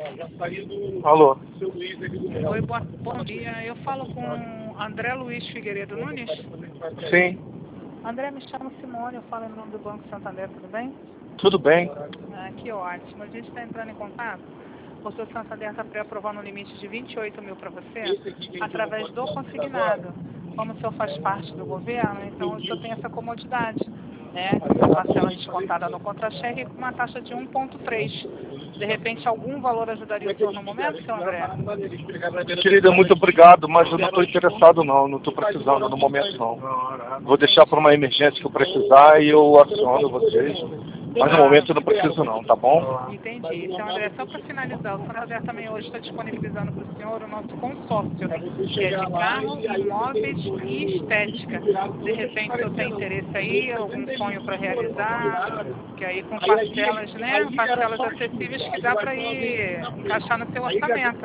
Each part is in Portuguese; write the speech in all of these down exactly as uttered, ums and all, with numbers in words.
Alô? Oi, boa, bom dia. Eu falo com André Luiz Figueiredo Nunes. Sim, André, me chamo Simone, eu falo em nome do Banco Santander, tudo bem? tudo bem. Ah, que ótimo. A gente está entrando em contato porque o Santander está pré-aprovando um limite de vinte e oito mil para você através do consignado. Como o senhor faz parte do governo, então o senhor tem essa comodidade, né? Parcela descontada no contra-cheque com uma taxa de um vírgula três. De repente, algum valor ajudaria o senhor no momento, senhor André? Querida, muito obrigado, mas eu não estou interessado não, não estou precisando no momento não. Vou deixar para uma emergência que eu precisar e eu aciono vocês. Mas no momento eu não preciso não, tá bom? Entendi. Então, André, só para finalizar, o Santander também hoje está disponibilizando para o senhor o nosso consórcio, que é de carro, imóveis e estética. De repente, o senhor tem interesse aí, algum sonho para realizar, que aí com parcelas, né? Parcelas acessíveis que dá para ir encaixar no seu orçamento.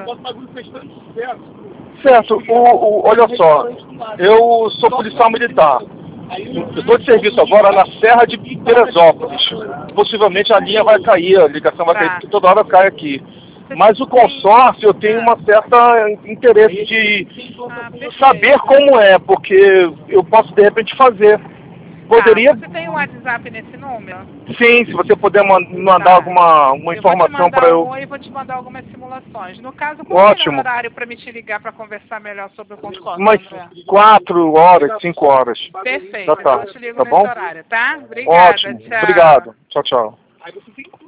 Certo, o, o, olha só, eu sou policial militar. Eu estou de serviço agora na Serra de Teresópolis. Possivelmente a linha vai cair, a ligação vai Tá. cair, porque toda hora cai aqui. Mas o consórcio eu tenho uma certa interesse de Ah, perfeito. saber como é, porque eu posso de repente fazer. Poderia, Tá. Você tem um WhatsApp nesse número? sim, se você puder man- mandar Tá. alguma uma Eu vou te informação mandar para eu. um oi e vou te mandar algumas simulações. No caso, qual é o Ótimo. horário para me te ligar para conversar melhor sobre o consórcio, Umas André? quatro horas, cinco horas. Perfeito. Já tá. Então eu te ligo Tá nesse bom? horário, tá? Obrigada. Ótimo. Tchau. Obrigado. Tchau, tchau.